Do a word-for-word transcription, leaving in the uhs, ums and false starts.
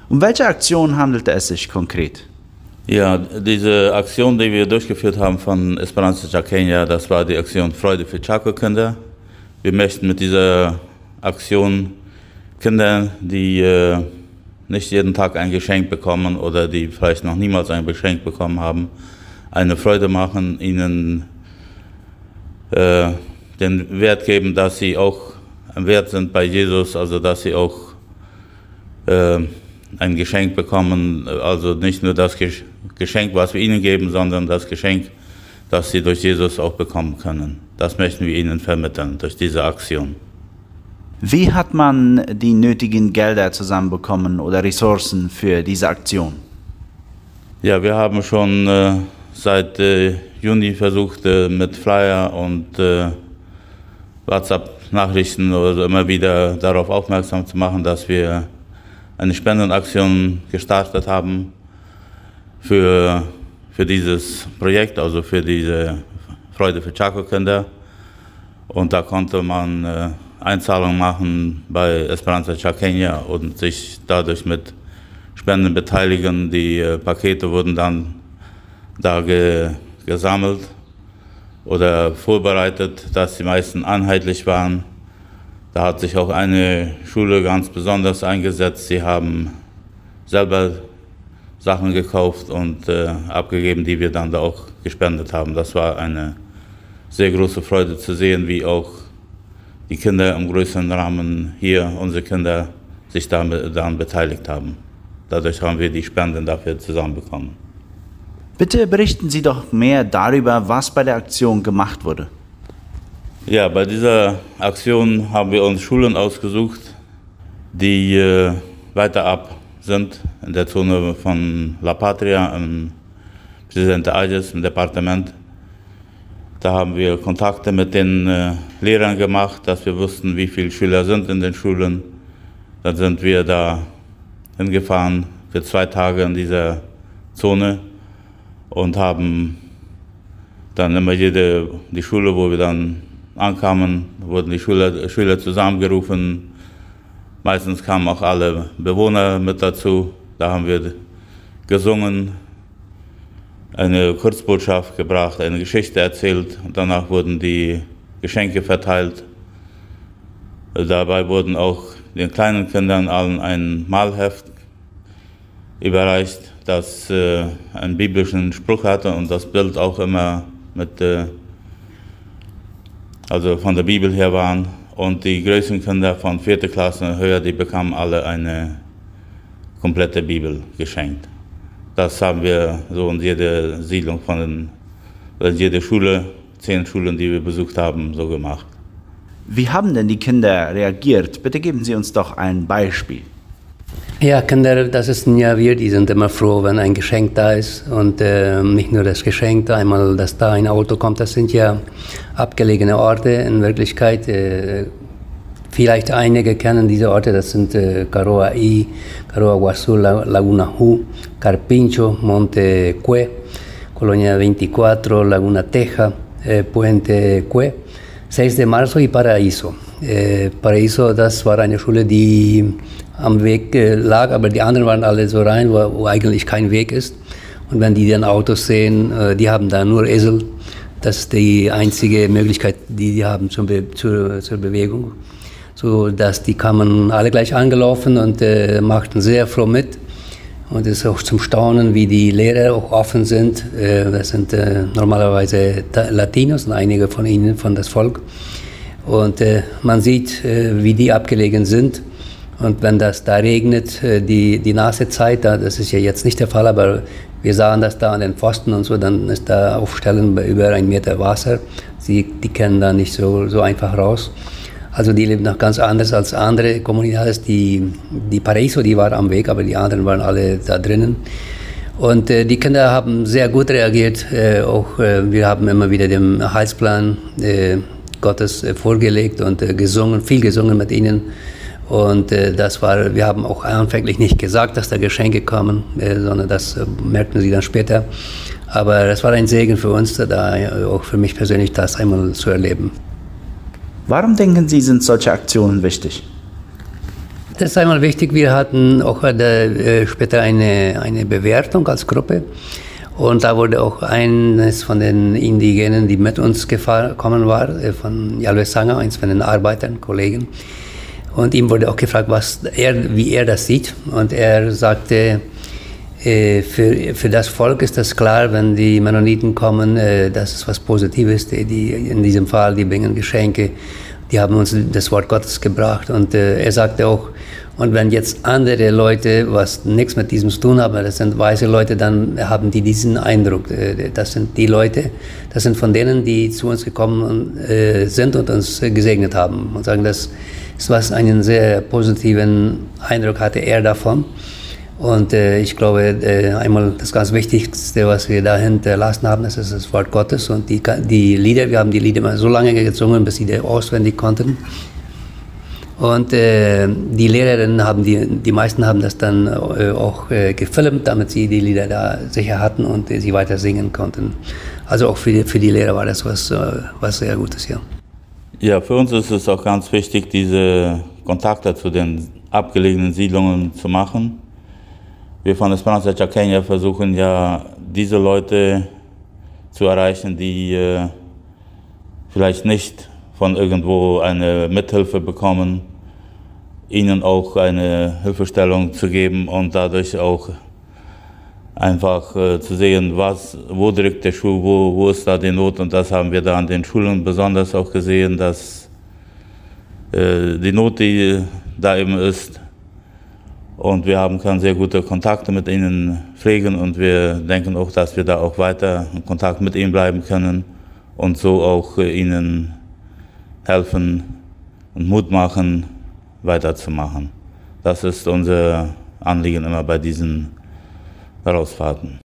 Um welche Aktion handelte es sich konkret? Ja, diese Aktion, die wir durchgeführt haben von Esperanza Chaqueña, das war die Aktion Freude für Chaco-Kinder. Wir möchten mit dieser Aktion Kinder, die äh, nicht jeden Tag ein Geschenk bekommen oder die vielleicht noch niemals ein Geschenk bekommen haben, eine Freude machen, ihnen äh, den Wert geben, dass sie auch ein Wert sind bei Jesus, also dass sie auch äh, ein Geschenk bekommen, also nicht nur das Geschenk, was wir ihnen geben, sondern das Geschenk, das sie durch Jesus auch bekommen können. Das möchten wir ihnen vermitteln durch diese Aktion. Wie hat man die nötigen Gelder zusammenbekommen oder Ressourcen für diese Aktion? Ja, wir haben schon äh, seit äh, Juni versucht, äh, mit Flyer und äh, WhatsApp-Nachrichten oder so immer wieder darauf aufmerksam zu machen, dass wir eine Spendenaktion gestartet haben für, für dieses Projekt, also für diese Freude für Chaco-Kinder. Und da konnte man äh, Einzahlungen machen bei Esperanza Chaqueña und sich dadurch mit Spenden beteiligen. Die äh, Pakete wurden dann da ge, gesammelt oder vorbereitet, dass die meisten einheitlich waren. Da hat sich auch eine Schule ganz besonders eingesetzt. Sie haben selber Sachen gekauft und äh, abgegeben, die wir dann da auch gespendet haben. Das war eine sehr große Freude zu sehen, wie auch die Kinder im größeren Rahmen hier, unsere Kinder, sich daran beteiligt haben. Dadurch haben wir die Spenden dafür zusammenbekommen. Bitte berichten Sie doch mehr darüber, was bei der Aktion gemacht wurde. Ja, bei dieser Aktion haben wir uns Schulen ausgesucht, die äh, weiter ab sind in der Zone von La Patria, im Presidente Ayes, im Departement. Da haben wir Kontakte mit den äh, Lehrern gemacht, dass wir wussten, wie viele Schüler sind in den Schulen. Dann sind wir da hingefahren für zwei Tage in dieser Zone und haben dann immer jede, die Schule, wo wir dann ankamen, wurden die Schüler, Schüler zusammengerufen. Meistens kamen auch alle Bewohner mit dazu. Da haben wir gesungen, eine Kurzbotschaft gebracht, eine Geschichte erzählt und danach wurden die Geschenke verteilt. Dabei wurden auch den kleinen Kindern allen ein Malheft überreicht, das äh, einen biblischen Spruch hatte und das Bild auch immer mit äh, also von der Bibel her waren. Und die größten Kinder von vierter Klasse und höher, die bekamen alle eine komplette Bibel geschenkt. Das haben wir so in jeder Siedlung von den, in jeder Schule, zehn Schulen, die wir besucht haben, so gemacht. Wie haben denn die Kinder reagiert? Bitte geben Sie uns doch ein Beispiel. Ja, Kinder, das ist ja wir, die sind immer froh, wenn ein Geschenk da ist. Und äh, nicht nur das Geschenk, einmal, dass da ein Auto kommt, das sind ja abgelegene Orte in Wirklichkeit. Äh, vielleicht einige kennen diese Orte, das sind äh, Caroa I, Caroa Guazú, Laguna Hu, Carpincho, Monte Cue, Colonia veinticuatro, Laguna Teja, äh, Puente Cue, seis de marzo y Paraíso. Äh, Paraíso, das war eine Schule, die am Weg äh, lag, aber die anderen waren alle so rein, wo, wo eigentlich kein Weg ist. Und wenn die dann Autos sehen, äh, die haben da nur Esel. Das ist die einzige Möglichkeit, die die haben zur, Be zur, zur Bewegung. So dass die kamen alle gleich angelaufen und äh, machten sehr froh mit. Und es ist auch zum Staunen, wie die Lehrer auch offen sind. Äh, das sind äh, normalerweise Latinos und einige von ihnen von das Volk. Und äh, man sieht, äh, wie die abgelegen sind. Und wenn das da regnet, die, die nasse Zeit, das ist ja jetzt nicht der Fall, aber wir sahen das da an den Pfosten und so, dann ist da auf Stellen bei über einen Meter Wasser. Sie, die kennen da nicht so, so einfach raus. Also die leben noch ganz anders als andere Comunidades. Die, die Paraíso, die war am Weg, aber die anderen waren alle da drinnen. Und äh, die Kinder haben sehr gut reagiert. Äh, auch äh, wir haben immer wieder den Heilsplan äh, Gottes äh, vorgelegt und äh, gesungen, viel gesungen mit ihnen. Und äh, das war, wir haben auch anfänglich nicht gesagt, dass da Geschenke kommen, äh, sondern das äh, merkten sie dann später. Aber es war ein Segen für uns, da äh, auch für mich persönlich, das einmal zu erleben. Warum denken Sie, sind solche Aktionen wichtig? Das ist einmal wichtig. Wir hatten auch äh, später eine, eine Bewertung als Gruppe. Und da wurde auch eines von den Indigenen, die mit uns gekommen war, von Yalwe Sanga, eins von den Arbeitern, Kollegen. Und ihm wurde auch gefragt, was er, wie er das sieht. Und er sagte, äh, für, für das Volk ist das klar, wenn die Mennoniten kommen, äh, das ist was Positives. Die, die, in diesem Fall, die bringen Geschenke, die haben uns das Wort Gottes gebracht. Und äh, er sagte auch, und wenn jetzt andere Leute, was nichts mit diesem zu tun haben, das sind weiße Leute, dann haben die diesen Eindruck. Das sind die Leute, das sind von denen, die zu uns gekommen sind und uns gesegnet haben. Und sagen, das ist was, einen sehr positiven Eindruck hatte er davon. Und äh, ich glaube, äh, einmal das ganz Wichtigste, was wir da hinterlassen haben, das ist das Wort Gottes. Und die, die Lieder, wir haben die Lieder mal so lange gesungen, bis sie die auswendig konnten. Und äh, die Lehrerinnen haben, die, die meisten haben das dann äh, auch äh, gefilmt, damit sie die Lieder da sicher hatten und äh, sie weiter singen konnten. Also auch für die, für die Lehrer war das was, äh, was sehr Gutes, ja. Ja, für uns ist es auch ganz wichtig, diese Kontakte zu den abgelegenen Siedlungen zu machen. Wir von Esperanza Chaqueña versuchen ja, diese Leute zu erreichen, die äh, vielleicht nicht von irgendwo eine Mithilfe bekommen, ihnen auch eine Hilfestellung zu geben und dadurch auch einfach äh, zu sehen, was, wo drückt der Schuh, wo, wo ist da die Not. Und das haben wir da an den Schulen besonders auch gesehen, dass äh, die Not, die da eben ist, und wir haben können sehr gute Kontakte mit ihnen pflegen und wir denken auch, dass wir da auch weiter in Kontakt mit ihnen bleiben können und so auch äh, ihnen helfen und Mut machen, weiterzumachen. Das ist unser Anliegen immer bei diesen Herausfahrten.